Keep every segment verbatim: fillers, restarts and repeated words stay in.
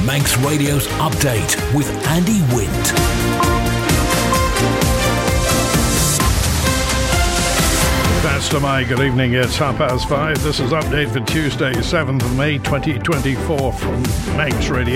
Manx Radio's Update with Andy Wint. Pastor Mike, good evening. It's half past five. This is Update for Tuesday, seventh of May, twenty twenty-four from Manx Radio.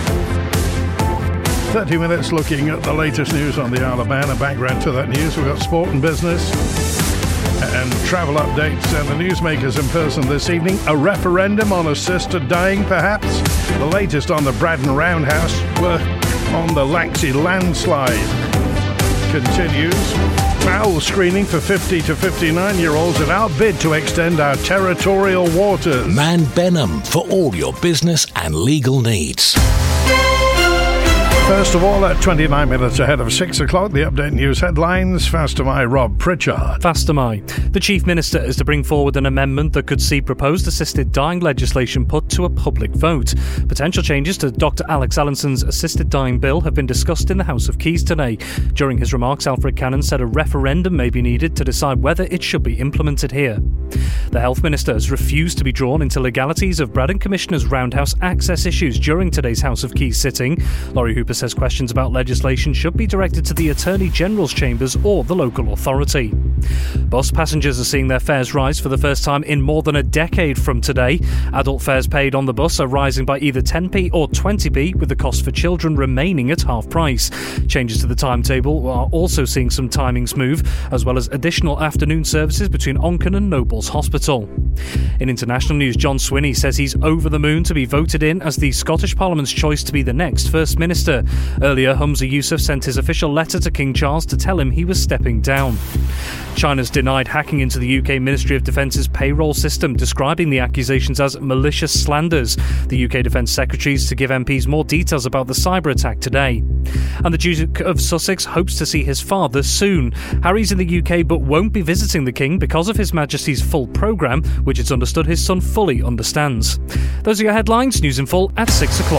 thirty minutes looking at the latest news on the Isle of Man. A background to that news. We've got sport and business and travel updates and the newsmakers in person this evening. A referendum on assisted dying, perhaps. The latest on the Braddon Roundhouse work on the Laxey landslide continues. Fowl screening for fifty to fifty-nine-year-olds in our bid to extend our territorial waters. Man Benham for all your business and legal needs. First of all, at twenty-nine minutes ahead of six o'clock, the Update News headlines. Fast am I, Rob Pritchard. Fast am I. The Chief Minister is to bring forward an amendment that could see proposed assisted dying legislation put to a public vote. Potential changes to Doctor Alex Allinson's assisted dying bill have been discussed in the House of Keys today. During his remarks, Alfred Cannon said a referendum may be needed to decide whether it should be implemented here. The Health Minister has refused to be drawn into legalities of Braddon Commissioner's Roundhouse access issues during today's House of Keys sitting. Laurie Hooper says questions about legislation should be directed to the Attorney General's chambers or the local authority. Bus passengers are seeing their fares rise for the first time in more than a decade from today. Adult fares paid on the bus are rising by either ten p or twenty p, with the cost for children remaining at half price. Changes to the timetable are also seeing some timings move, as well as additional afternoon services between Onken and Nobles Hospital. In international news, John Swinney says he's over the moon to be voted in as the Scottish Parliament's choice to be the next First Minister. Earlier, Humza Yousaf sent his official letter to King Charles to tell him he was stepping down. China's denied hacking into the U K Ministry of Defence's payroll system, describing the accusations as malicious slanders. The U K Defence Secretary is to give M Ps more details about the cyber attack today. And the Duke of Sussex hopes to see his father soon. Harry's in the U K but won't be visiting the King because of His Majesty's full programme, which it's understood his son fully understands. Those are your headlines. News in full at six o'clock.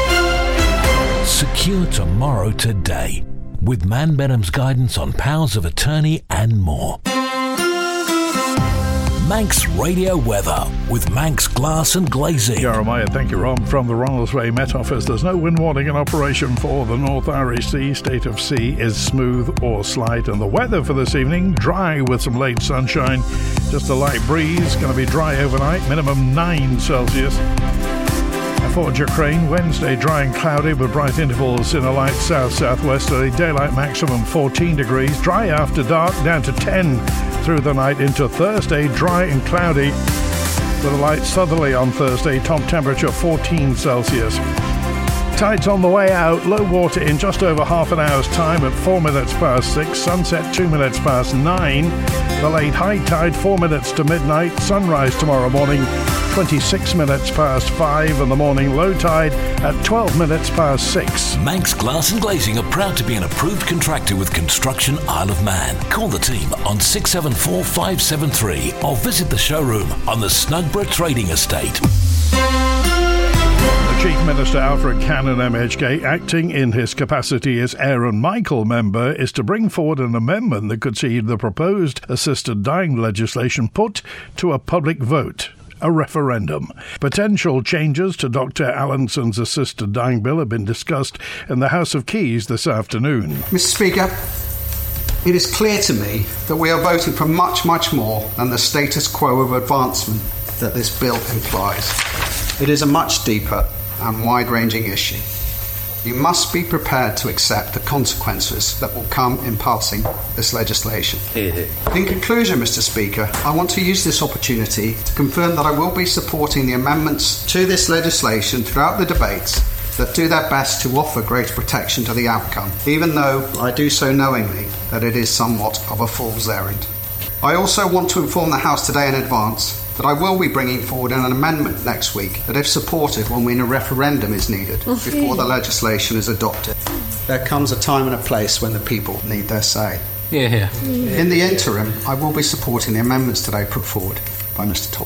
Secure tomorrow today with Man Benham's guidance on powers of attorney and more. Manx Radio Weather with Manx Glass and Glazing. Jeremiah, thank you, Rob. From the Ronaldsway Met Office, there's no wind warning in operation for the North Irish Sea. State of sea is smooth or slight. And the weather for this evening, dry with some late sunshine. Just a light breeze. Going to be dry overnight, minimum nine Celsius. For Ukraine, Wednesday dry and cloudy with bright intervals in a light south-southwesterly. Daylight maximum fourteen degrees. Dry after dark down to ten through the night into Thursday. Dry and cloudy with a light southerly on Thursday. Top temperature fourteen Celsius. Tides on the way out. Low water in just over half an hour's time at four minutes past six. Sunset two minutes past nine. The late high tide four minutes to midnight. Sunrise tomorrow morning twenty-six minutes past five, and the morning low tide at twelve minutes past six. Manx Glass and Glazing are proud to be an approved contractor with Construction Isle of Man. Call the team on six seven four five seven three or visit the showroom on the Snugborough Trading Estate. The Chief Minister Alfred Cannon M H K, acting in his capacity as Aaron Michael member, is to bring forward an amendment that could see the proposed assisted dying legislation put to a public vote. A referendum. Potential changes to Doctor Allinson's assisted dying bill have been discussed in the House of Keys this afternoon. Mister Speaker, it is clear to me that we are voting for much, much more than the status quo of advancement that this bill implies. It is a much deeper and wide-ranging issue. You must be prepared to accept the consequences that will come in passing this legislation. Hear, hear. In conclusion, Mister Speaker, I want to use this opportunity to confirm that I will be supporting the amendments to this legislation throughout the debates that do their best to offer greater protection to the outcome, even though I do so knowingly that it is somewhat of a fool's errand. I also want to inform the House today in advance that I will be bringing forward an amendment next week that, if supported, will mean a referendum is needed before the legislation is adopted. There comes a time and a place when the people need their say. Yeah, yeah. In the interim, I will be supporting the amendments today put forward by Mister Tolls.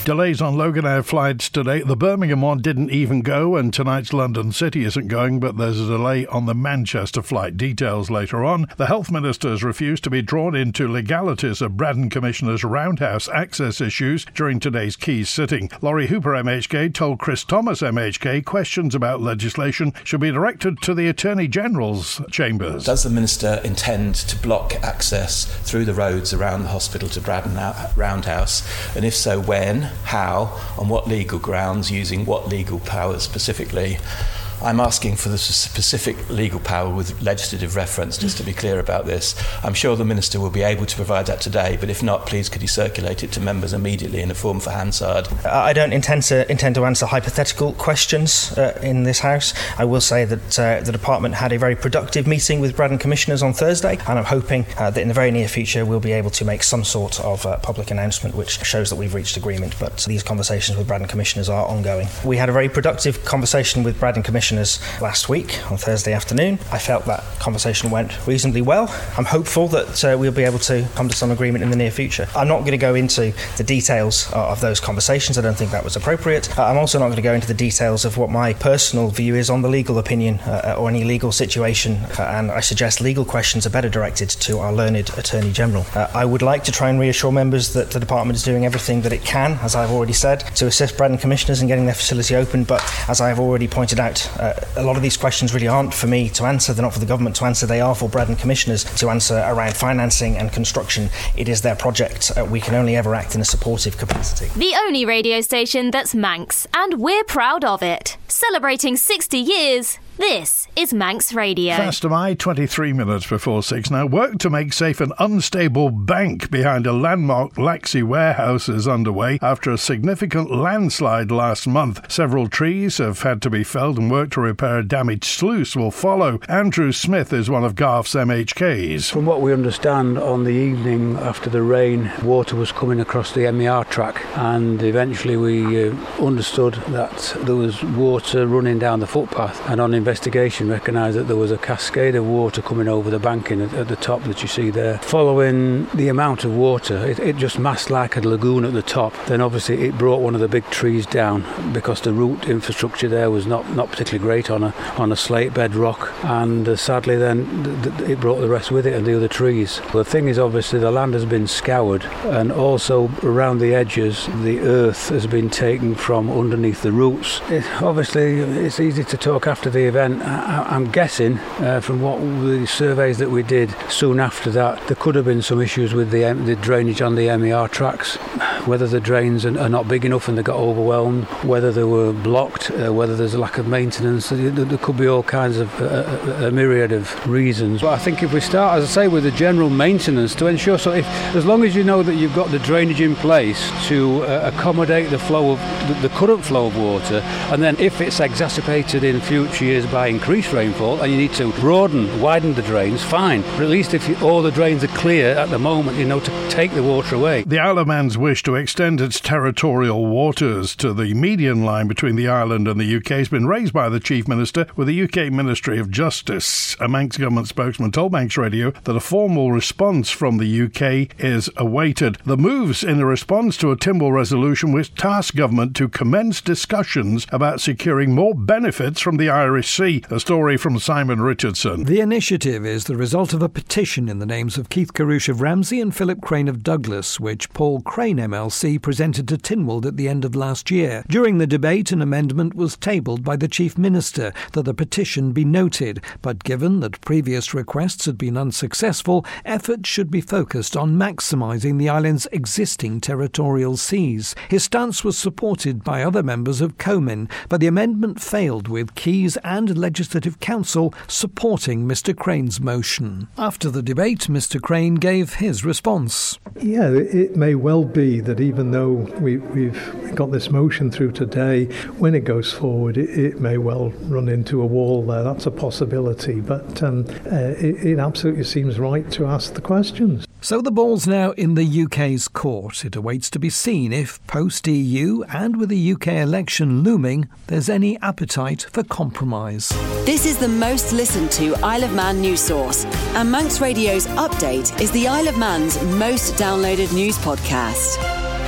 Delays on Loganair flights today. The Birmingham one didn't even go, and tonight's London City isn't going, but there's a delay on the Manchester flight. Details later on. The Health Minister has refused to be drawn into legalities of Braddon Commissioner's roundhouse access issues during today's Keys sitting. Laurie Hooper M H K told Chris Thomas M H K questions about legislation should be directed to the Attorney General's chambers. Does the Minister intend to block access through the roads around the hospital to Braddon Roundhouse? And if so, when? How, on what legal grounds, using what legal powers specifically? I'm asking for the specific legal power with legislative reference, just to be clear about this. I'm sure the Minister will be able to provide that today, but if not, please could he circulate it to members immediately in a form for Hansard? I don't intend to intend to answer hypothetical questions uh, in this House. I will say that uh, the Department had a very productive meeting with Braddon Commissioners on Thursday, and I'm hoping uh, that in the very near future we'll be able to make some sort of uh, public announcement which shows that we've reached agreement, but these conversations with Braddon Commissioners are ongoing. We had a very productive conversation with Braddon Commissioners last week on Thursday afternoon. I felt that conversation went reasonably well. I'm hopeful that uh, we'll be able to come to some agreement in the near future. I'm not going to go into the details uh, of those conversations. I don't think that was appropriate. Uh, I'm also not going to go into the details of what my personal view is on the legal opinion uh, or any legal situation, uh, and I suggest legal questions are better directed to our learned Attorney General. Uh, I would like to try and reassure members that the Department is doing everything that it can, as I've already said, to assist Braddon Commissioners in getting their facility open, but as I have already pointed out, uh, a lot of these questions really aren't for me to answer. They're not for the government to answer. They are for Braddon Commissioners to answer around financing and construction. It is their project. Uh, we can only ever act in a supportive capacity. The only radio station that's Manx, and we're proud of it. Celebrating sixty years. This is Manx Radio. Fast am I, twenty-three minutes before six now. Work to make safe an unstable bank behind a landmark Laxey warehouse is underway after a significant landslide last month. Several trees have had to be felled and work to repair a damaged sluice will follow. Andrew Smith is one of Garth's M H Ks. From what we understand, on the evening after the rain, water was coming across the M E R track, and eventually we uh, understood that there was water running down the footpath, and on investigation recognised that there was a cascade of water coming over the banking at, at the top that you see there. Following the amount of water, it, it just massed like a lagoon at the top. Then obviously it brought one of the big trees down because the root infrastructure there was not, not particularly great on a on a slate bed rock, and uh, sadly then th- th- it brought the rest with it and the other trees. The thing is, obviously the land has been scoured, and also around the edges the earth has been taken from underneath the roots. It, obviously it's easy to talk after the event. I, I'm guessing uh, from what the surveys that we did soon after that, there could have been some issues with the, the drainage on the M E R tracks, whether the drains are, are not big enough and they got overwhelmed, whether they were blocked, uh, whether there's a lack of maintenance. There, there could be all kinds of uh, a myriad of reasons. But I think if we start, as I say, with the general maintenance to ensure, so if as long as you know that you've got the drainage in place to uh, accommodate the flow of the, the current flow of water, and then if it's exacerbated in future years by increased rainfall and you need to broaden, widen the drains, fine. But at least if you, all the drains are clear at the moment, you know, to take the water away. The Isle of Man's wish to extend its territorial waters to the median line between the island and the U K has been raised by the Chief Minister with the U K Ministry of Justice. A Manx government spokesman told Manx Radio that a formal response from the U K is awaited. The moves in a response to a Tynwald resolution which tasked government to commence discussions about securing more benefits from the Irish Sea. A story from Simon Richardson. The initiative is the result of a petition in the names of Keith Carouche of Ramsey and Philip Crane of Douglas, which Paul Crane M L C presented to Tynwald at the end of last year. During the debate, an amendment was tabled by the Chief Minister that the petition be noted, but given that previous requests had been unsuccessful, efforts should be focused on maximising the island's existing territorial seas. His stance was supported by other members of Comin, but the amendment failed, with Keys and Legislative Council supporting Mr Crane's motion. After the debate, Mr Crane gave his response. Yeah, it may well be that even though we, we've got this motion through today, when it goes forward, it, it may well run into a wall there. That's a possibility, but um, uh, it, it absolutely seems right to ask the questions. So the ball's now in the U K's court. It awaits to be seen if, post-E U and with the U K election looming, there's any appetite for compromise. This is the most listened to Isle of Man news source, and Manx Radio's Update is the Isle of Man's most downloaded news podcast.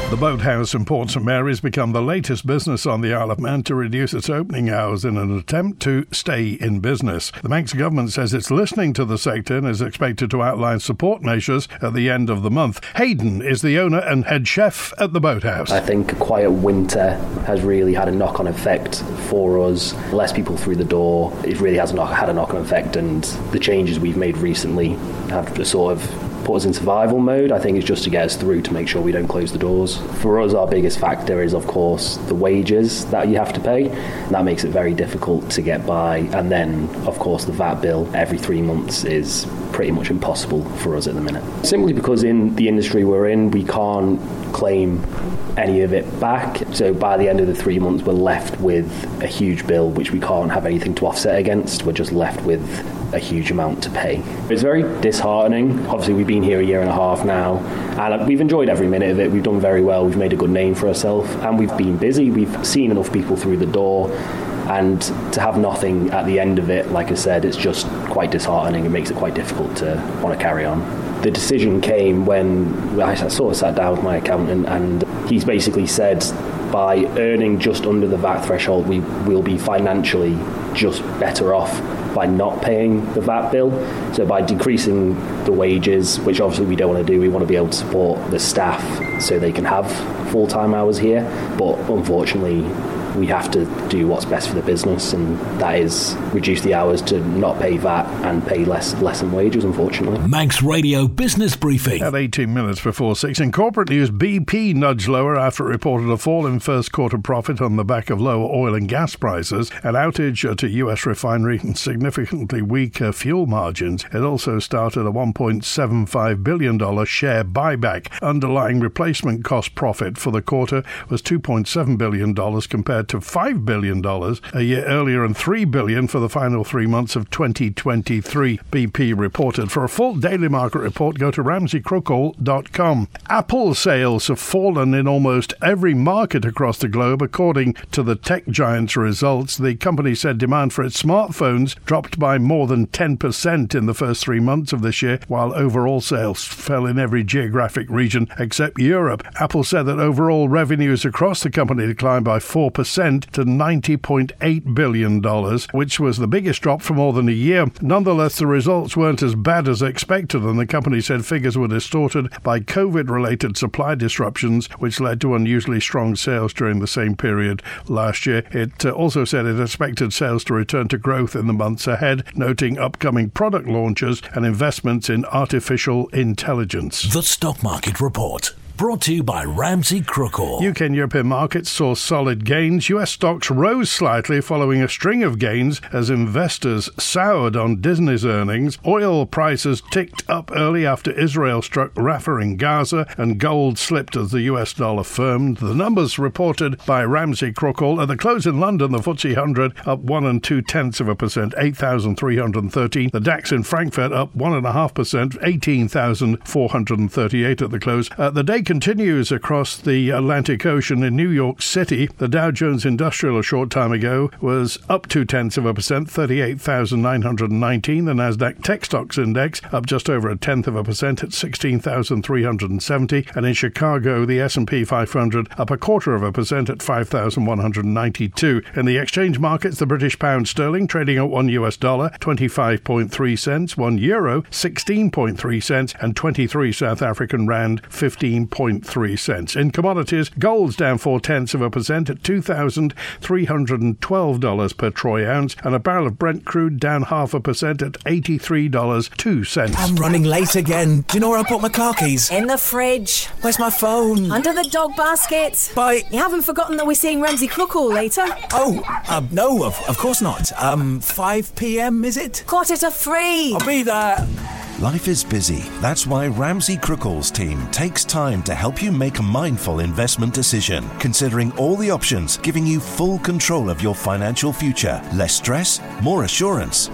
The Boathouse in Port St Mary's become the latest business on the Isle of Man to reduce its opening hours in an attempt to stay in business. The Manx government says it's listening to the sector and is expected to outline support measures at the end of the month. Hayden is the owner and head chef at the Boathouse. I think a quiet winter has really had a knock-on effect for us. Less people through the door. It really has not had a knock-on effect, and the changes we've made recently have just sort of put us in survival mode. I think it's just to get us through to make sure we don't close the doors. For us, our biggest factor is, of course, the wages that you have to pay. And that makes it very difficult to get by. And then, of course, the V A T bill every three months is pretty much impossible for us at the minute. Simply because in the industry we're in, we can't claim any of it back. So by the end of the three months, we're left with a huge bill which we can't have anything to offset against. We're just left with a huge amount to pay. It's very disheartening. Obviously, we've been here a year and a half now, and we've enjoyed every minute of it. We've done very well. We've made a good name for ourselves, and we've been busy. We've seen enough people through the door, and to have nothing at the end of it, like I said, it's just quite disheartening. It makes it quite difficult to want to carry on. The decision came when I sort of sat down with my accountant, and he's basically said, by earning just under the V A T threshold, we will be financially just better off by not paying the V A T bill. So by decreasing the wages, which obviously we don't want to do, we want to be able to support the staff so they can have full-time hours here. But unfortunately, we have to do what's best for the business, and that is reduce the hours to not pay V A T and pay less less in wages, unfortunately. Manx Radio Business Briefing. At eighteen minutes before six, in corporate news, B P nudged lower after it reported a fall in first quarter profit on the back of lower oil and gas prices, an outage at a U S refinery and significantly weaker fuel margins. It also started a one point seven five billion dollars share buyback. Underlying replacement cost profit for the quarter was two point seven billion dollars compared to five billion dollars a year earlier and three billion dollars for the final three months of twenty twenty-three, B P reported. For a full daily market report, go to ramsey crookall dot com. Apple sales have fallen in almost every market across the globe, according to the tech giant's results. The company said demand for its smartphones dropped by more than ten percent in the first three months of this year, while overall sales fell in every geographic region except Europe. Apple said that overall revenues across the company declined by four percent to ninety point eight billion dollars, which was the biggest drop for more than a year. Nonetheless, the results weren't as bad as expected, and the company said figures were distorted by COVID-related supply disruptions, which led to unusually strong sales during the same period last year. It uh, also said it expected sales to return to growth in the months ahead, noting upcoming product launches and investments in artificial intelligence. The Stock Market Report. Brought to you by Ramsey Crookall. U K and European markets saw solid gains. U S stocks rose slightly following a string of gains as investors soured on Disney's earnings. Oil prices ticked up early after Israel struck Rafah in Gaza, and gold slipped as the U S dollar firmed. The numbers reported by Ramsey Crookall. At the close in London, the F T S E one hundred up one and two tenths of a percent, eight thousand three hundred thirteen. The DAX in Frankfurt up one and a half percent, eighteen thousand four hundred thirty-eight at the close. Uh, the day continues across the Atlantic Ocean in New York City. The Dow Jones Industrial a short time ago was up two tenths of a percent, thirty-eight thousand nine hundred nineteen. The Nasdaq Tech Stocks Index up just over a tenth of a percent at sixteen thousand three hundred seventy. And in Chicago, the S and P five hundred up a quarter of a percent at five thousand one hundred ninety-two. In the exchange markets, the British pound sterling trading at one U S dollar, twenty-five point three cents, one euro, sixteen point three cents, and twenty-three South African rand, fifteen point three cents. In commodities, gold's down four tenths of a percent at two thousand three hundred twelve dollars per troy ounce, and a barrel of Brent crude down half a percent at eighty-three dollars and two cents. I'm running late again. Do you know where I put my car keys? In the fridge. Where's my phone? Under the dog basket. Bye. You haven't forgotten that we're seeing Ramsey Crookall later? Oh, uh, no, of, of course not. Um, five p.m, is it? Quarter to three. I'll be there. Life is busy. That's why Ramsey Crookall's team takes time to help you make a mindful investment decision, considering all the options, giving you full control of your financial future. Less stress, more assurance.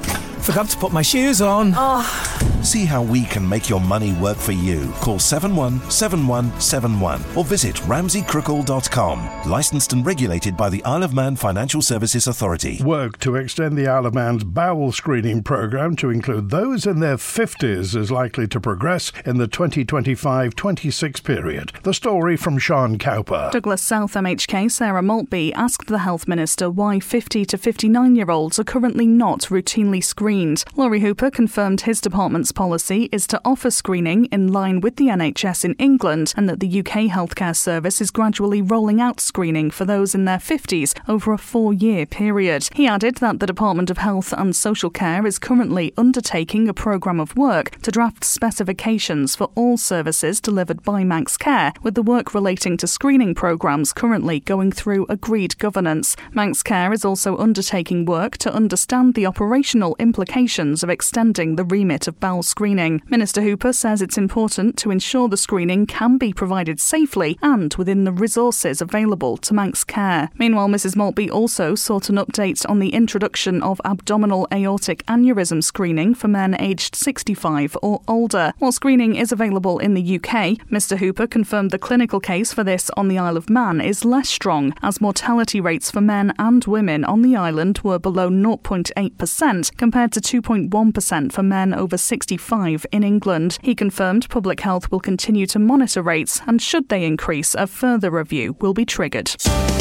Forgot to put my shoes on. Oh. See how we can make your money work for you. Call seven one seven one seven one or visit ramsey crookall dot com. Licensed and regulated by the Isle of Man Financial Services Authority. Work to extend the Isle of Man's bowel screening programme to include those in their fifties is likely to progress in the twenty twenty-five twenty-six period. The story from Sean Cowper. Douglas South M H K Sarah Maltby asked the Health Minister why fifty to fifty-nine-year-olds are currently not routinely screened. Laurie Hooper confirmed his department's policy is to offer screening in line with the N H S in England and that the U K Healthcare Service is gradually rolling out screening for those in their fifties over a four-year period. He added that the Department of Health and Social Care is currently undertaking a programme of work to draft specifications for all services delivered by Manx Care, with the work relating to screening programmes currently going through agreed governance. Manx Care is also undertaking work to understand the operational implications of extending the remit of bowel screening. Minister Hooper says it's important to ensure the screening can be provided safely and within the resources available to Manx Care. Meanwhile, Missus Maltby also sought an update on the introduction of abdominal aortic aneurysm screening for men aged sixty-five or older. While screening is available in the U K, Mr Hooper confirmed the clinical case for this on the Isle of Man is less strong, as mortality rates for men and women on the island were below zero point eight percent compared to two point one percent for men over sixty-five in England. He confirmed Public Health will continue to monitor rates, and should they increase, a further review will be triggered.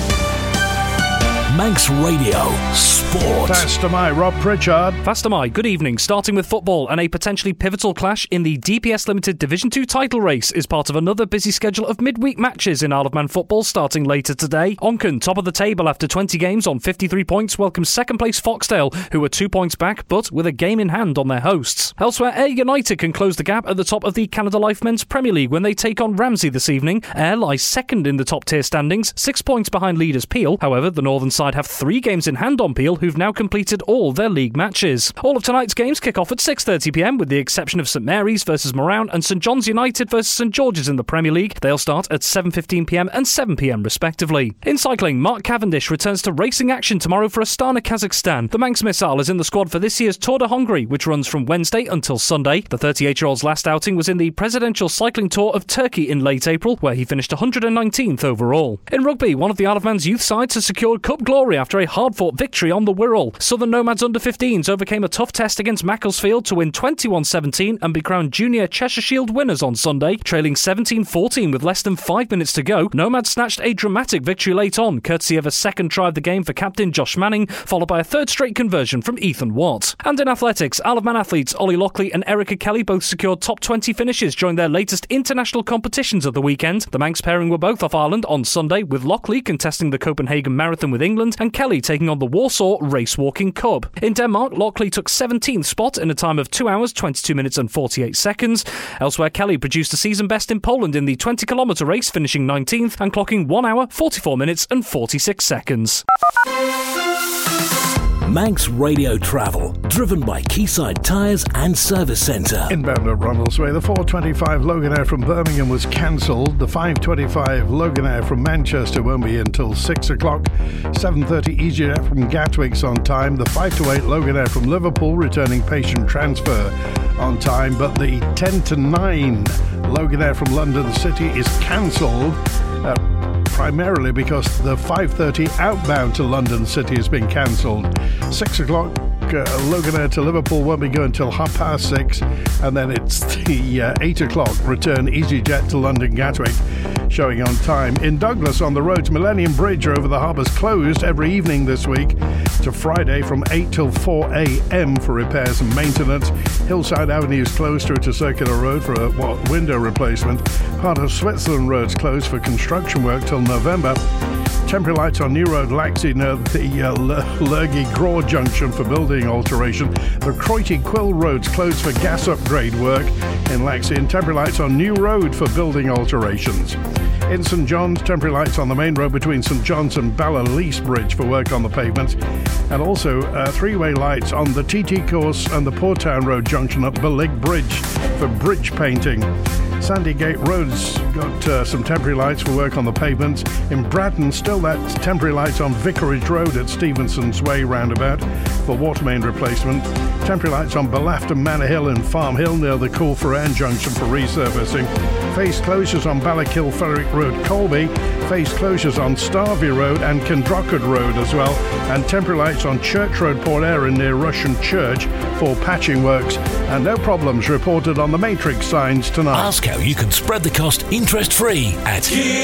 Manx Radio Sport. Fast am I, Rob Pritchard. Fast am I. Good evening. Starting with football, and a potentially pivotal clash in the D P S Limited Division two title race is part of another busy schedule of midweek matches in Isle of Man football starting later today. Onchan, top of the table after twenty games on fifty-three points, welcomes second place Foxdale, who are two points back but with a game in hand on their hosts. Elsewhere, Ayr United can close the gap at the top of the Canada Life Men's Premier League when they take on Ramsey this evening. Ayr lies second in the top tier standings, six points behind leaders Peel. However, the Northern side have three games in hand on Peel, who've now completed all their league matches. All of tonight's games kick off at six thirty p m with the exception of St Mary's versus Morown and St John's United versus St George's in the Premier League. They'll start at seven fifteen p m and seven p m respectively. In cycling, Mark Cavendish returns to racing action tomorrow for Astana, Kazakhstan. The Manx Missile is in the squad for this year's Tour de Hongrie, which runs from Wednesday until Sunday. The thirty-eight-year-old's last outing was in the Presidential Cycling Tour of Turkey in late April, where he finished one hundred nineteenth overall. In rugby, one of the Isle of Man's youth sides has secured cup glory after a hard-fought victory on the Wirral. Southern Nomads under fifteens overcame a tough test against Macclesfield to win twenty-one seventeen and be crowned junior Cheshire Shield winners on Sunday. Trailing seventeen fourteen with less than five minutes to go, Nomads snatched a dramatic victory late on, courtesy of a second try of the game for captain Josh Manning, followed by a third straight conversion from Ethan Watt. And in athletics, Isle of Man athletes Ollie Lockley and Erica Kelly both secured top twenty finishes during their latest international competitions of the weekend. The Manx pairing were both off Ireland on Sunday, with Lockley contesting the Copenhagen Marathon with England and Kelly taking on the Warsaw Race Walking Cup. In Denmark, Lockley took seventeenth spot in a time of two hours, twenty-two minutes and forty-eight seconds. Elsewhere, Kelly produced a season best in Poland in the twenty kilometre race, finishing nineteenth and clocking one hour, forty-four minutes and forty-six seconds. Manx Radio Travel, driven by Quayside Tyres and Service Centre. Inbound at Ronaldsway, the four twenty-five Loganair from Birmingham was cancelled. The five twenty-five Loganair from Manchester won't be until six o'clock. seven thirty EasyJet from Gatwick's on time. The five to eight Loganair from Liverpool returning patient transfer on time. But the ten to nine Loganair from London City is cancelled. Uh, primarily because the five thirty outbound to London City has been cancelled. six o'clock uh, Loganair to Liverpool won't be going until half past six, and then it's the uh, eight o'clock return EasyJet to London Gatwick showing on time. In Douglas, on the road to Millennium Bridge over the harbour's closed every evening this week to Friday from eight till four a m for repairs and maintenance. Hillside Avenue is closed through to Circular Road for a what, window replacement. Part of Switzerland Road's closed for construction work till November. Temporary lights on New Road, Laxey, near the uh, Lurgy Graw junction for building alteration. The Croity Quill Road's closed for gas upgrade work in Laxey, and temporary lights on New Road for building alterations. In St John's, temporary lights on the main road between St John's and Ballalease Bridge for work on the pavements, and also uh, three-way lights on the T T course and the Portown Road junction at Billig Bridge for bridge painting. Sandygate Road's got uh, some temporary lights for work on the pavements. In Bradden, still that temporary lights on Vicarage Road at Stevenson's Way roundabout for water main replacement. Temporary lights on Belafton Manor Hill and Farm Hill near the Coolferran junction for resurfacing. Phased closures on Ballakill Ferrick Road, Colby. Phased closures on Starvey Road and Kendrockard Road as well. And temporary lights on Church Road, Port Erin near Russian Church for patching works. And no problems reported on the Matrix signs tonight. Ask how you can spread the cost interest-free at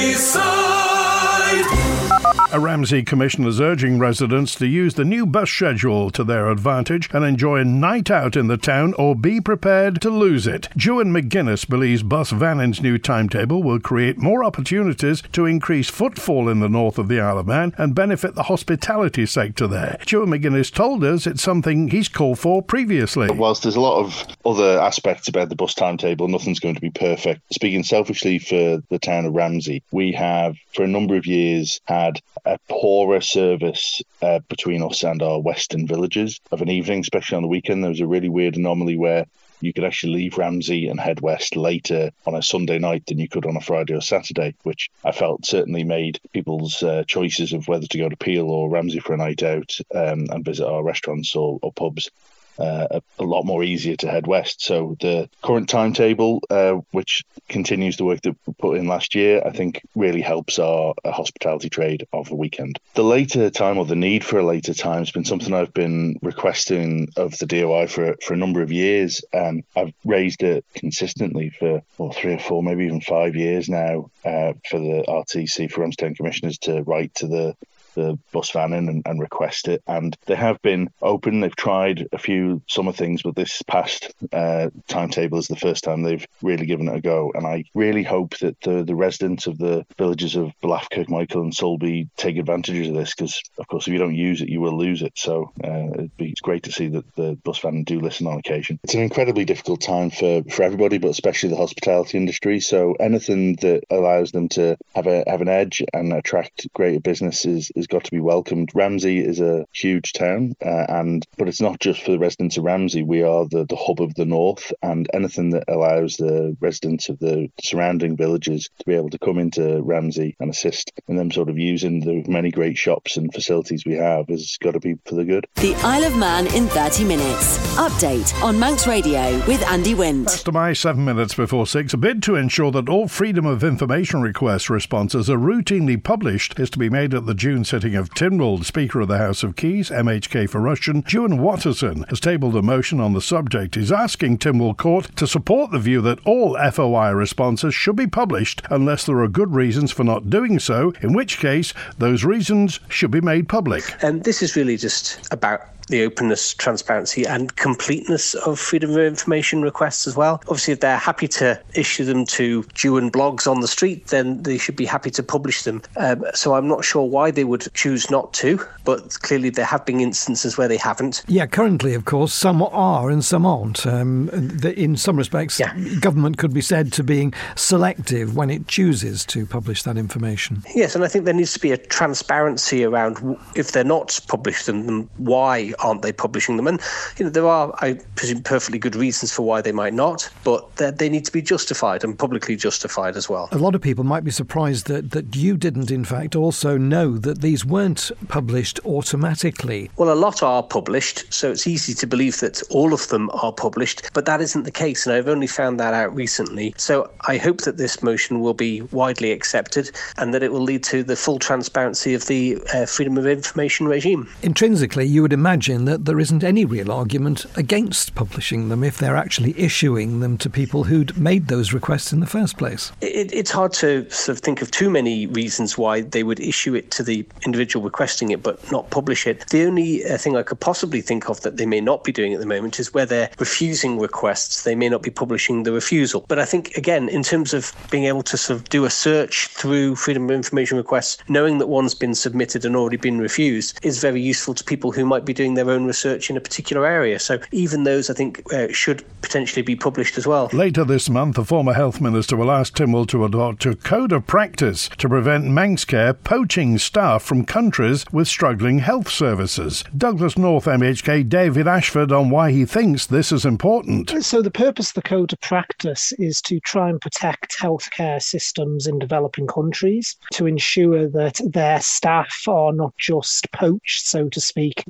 Quayside. A Ramsey commissioner is urging residents to use the new bus schedule to their advantage and enjoy a night out in the town or be prepared to lose it. Juan McGuinness believes Bus Vanning's new timetable will create more opportunities to increase footfall in the north of the Isle of Man and benefit the hospitality sector there. Juan McGuinness told us it's something he's called for previously. Whilst there's a lot of other aspects about the bus timetable, nothing's going to be perfect. Speaking selfishly for the town of Ramsey, we have for a number of years had a poorer service uh, between us and our western villages of an evening, especially on the weekend. There was a really weird anomaly where you could actually leave Ramsey and head west later on a Sunday night than you could on a Friday or Saturday, which I felt certainly made people's uh, choices of whether to go to Peel or Ramsey for a night out um, and visit our restaurants or, or pubs Uh, a, a lot more easier to head west. So the current timetable, uh, which continues the work that we put in last year, I think really helps our, our hospitality trade of the weekend. The later time, or the need for a later time, has been something I've been requesting of the D O I for, for a number of years. Um, I've raised it consistently for well, three or four, maybe even five years now uh, for the R T C, for Ramsey Town Commissioners, to write to the the Bus Vanning and, and request it, and they have been open. They've tried a few summer things, but this past uh, timetable is the first time they've really given it a go, and I really hope that the, the residents of the villages of Bluff, Kirkmichael and Sulby take advantage of this, because of course if you don't use it you will lose it. So uh, it'd be, it's great to see that the Bus Vanning do listen on occasion. It's an incredibly difficult time for, for everybody, but especially the hospitality industry, so anything that allows them to have a have an edge and attract greater business is has got to be welcomed. Ramsey is a huge town, uh, and but it's not just for the residents of Ramsey. We are the, the hub of the north, and anything that allows the residents of the surrounding villages to be able to come into Ramsey and assist in them sort of using the many great shops and facilities we have has got to be for the good. The Isle of Man in thirty minutes. Update on Manx Radio with Andy Wint. That's to my seven minutes before six. A bid to ensure that all Freedom of Information request responses are routinely published is to be made at the June sitting of Tynwald. Speaker of the House of Keys, M H K for Russian, Ewan Watterson, has tabled a motion on the subject. He's asking Tynwald Court to support the view that all F O I responses should be published unless there are good reasons for not doing so, in which case those reasons should be made public. And this is really just about the openness, transparency and completeness of freedom of information requests as well. Obviously, if they're happy to issue them to Jewan blogs on the street, then they should be happy to publish them. Um, so I'm not sure why they would choose not to, but clearly there have been instances where they haven't. Yeah, currently, of course, some are and some aren't. Um, the, in some respects, yeah. Government could be said to being selective when it chooses to publish that information. Yes, and I think there needs to be a transparency around if they're not published, then why aren't they publishing them? And you know, there are, I presume, perfectly good reasons for why they might not, but they need to be justified and publicly justified as well. A lot of people might be surprised that, that you didn't, in fact, also know that these weren't published automatically. Well, a lot are published, so it's easy to believe that all of them are published, but that isn't the case, and I've only found that out recently. So I hope that this motion will be widely accepted and that it will lead to the full transparency of the uh, freedom of information regime. Intrinsically, you would imagine that there isn't any real argument against publishing them if they're actually issuing them to people who'd made those requests in the first place. It, it's hard to sort of think of too many reasons why they would issue it to the individual requesting it but not publish it. The only uh, thing I could possibly think of that they may not be doing at the moment is where they're refusing requests, they may not be publishing the refusal. But I think, again, in terms of being able to sort of do a search through freedom of information requests, knowing that one's been submitted and already been refused is very useful to people who might be doing their own research in a particular area. So even those, I think, uh, should potentially be published as well. Later this month, the former health minister will ask Tynwald to adopt a code of practice to prevent Manxcare poaching staff from countries with struggling health services. Douglas North M H K David Ashford on why he thinks this is important. So the purpose of the code of practice is to try and protect healthcare systems in developing countries, to ensure that their staff are not just poached, so to speak, by more developed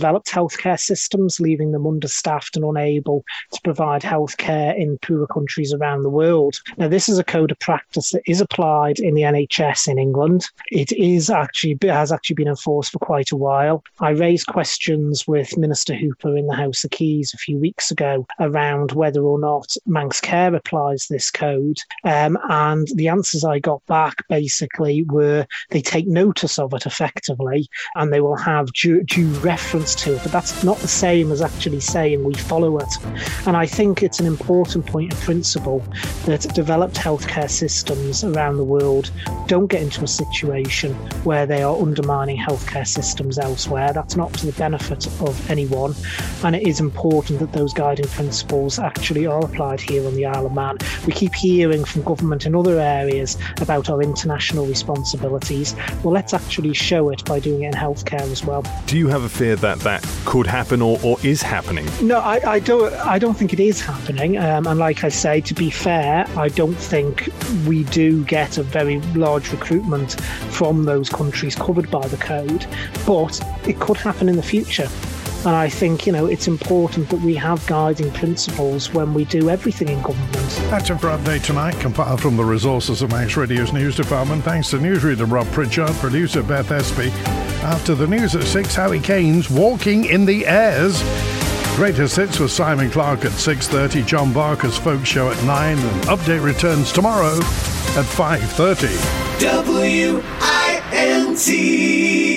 underdeveloped healthcare systems, leaving them understaffed and unable to provide healthcare in poorer countries around the world. Now, this is a code of practice that is applied in the N H S in England. It is actually has actually been enforced for quite a while. I raised questions with Minister Hooper in the House of Keys a few weeks ago around whether or not Manx Care applies this code, um, and the answers I got back basically were they take notice of it effectively and they will have due, due reference to it, but that's not the same as actually saying we follow it. And I think it's an important point of principle that developed healthcare systems around the world don't get into a situation where they are undermining healthcare systems elsewhere. That's not to the benefit of anyone, and it is important that those guiding principles actually are applied here on the Isle of Man. We keep hearing from government in other areas about our international responsibilities. Well, let's actually show it by doing it in healthcare as well. Do you have a fear that that could happen or, or is happening? No, I, I don't. I don't think it is happening. Um, and like I say, to be fair, I don't think we do get a very large recruitment from those countries covered by the code, but it could happen in the future. And I think, you know, it's important that we have guiding principles when we do everything in government. That's it for Update Tonight, compiled from the resources of Manx Radio's news department. Thanks to newsreader Rob Pritchard, producer Beth Espy. After the news at six, Howie Kane's Walking in the Airs. Greatest hits with Simon Clark at six thirty, John Barker's Folk Show at nine, and Update returns tomorrow at five thirty. W I N T